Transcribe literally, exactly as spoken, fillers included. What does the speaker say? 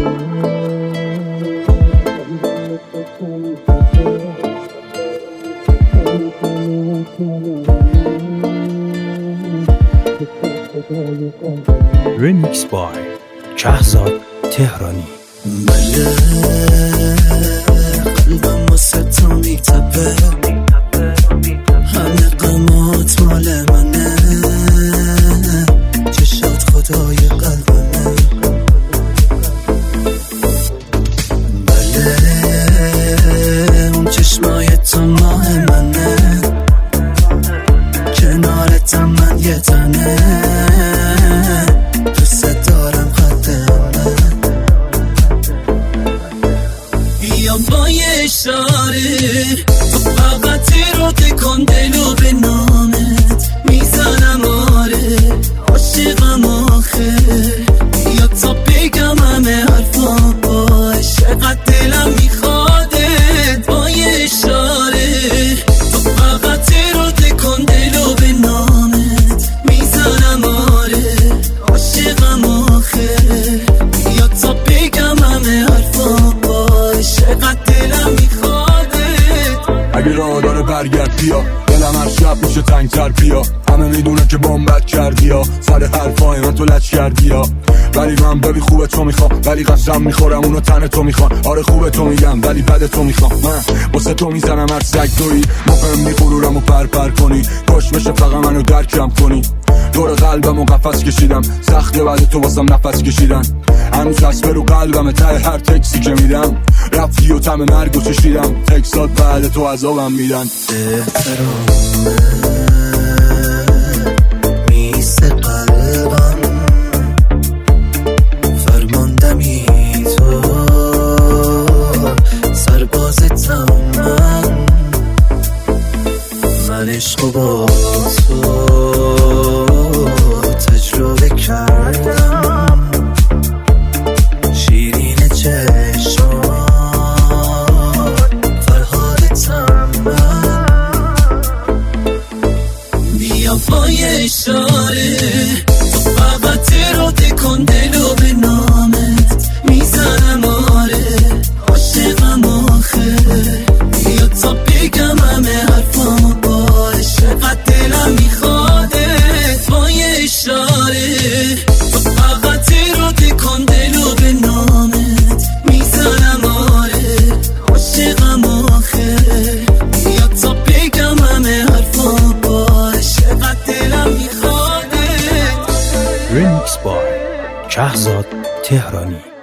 Remix by کهزاد تهرانی. بله قلبم واسه تو میتپه، همه قمات مال منه، چشات خدای قلبمه. بله اون چشمای تو ماه منه، کنارتم من یه تنه، دوست دارم خطمه. بیا با یه اشاره تو فقط رو تکن دلو به نامت میزنم، آره عاشقم آخه. بیا تا بگم همه حرفا باش، چقدر دلم میخوادت. با یه اشاره تو فقط رو تکن دلو به نامت میزنم، آره عاشقم آخه. بیا تا بگم همه حرفا باش، چقدر دلم میخوادت. اگه راه داره برگرد بیا، دلم هر شب میشه تنگتر بیا. همه میدونه که بامبت کردی یا سر حرفای من تو لچ کردی یا، ولی من ببی خوبه تو میخوام، ولی قسم میخورم اونو تن تو میخوام. آره خوبه تو میگم ولی بد تو میخوام، من واسه تو میزنم هر سگ تویی. مفهمی غرورم و پر پر کنی، کاش بشه فقط منو درکم کنی. دور قلبم و قفس کشیدم، سخته بعد تو واسم نفس کشیدن. هنوز چسبه رو قلبم ته هر تکسی که میدم، رفتی و تم مرگو چشیدم. تکسات بعد تو عذابم میدن. احترامه میسه قلبم، فرماندمی تو سربازتم من. من عشقو با تو تجربه کردم، شیرین چشمان فرهادتم من. بیا با یه اشاره تو فقط رو تکن دلو به نامت میزنم، آره عاشقم آخه. بیا تا بگم همه حرفامو باش، چقدر دلم میخوادت. با یه اشاره تو فقط رو تکن دلو به نامت میزنم، آره عاشقم آخه. بیا تا بگم همه حرفامو باش، چقدر دلم میخوادت. Remix by کهزاد تهرانی.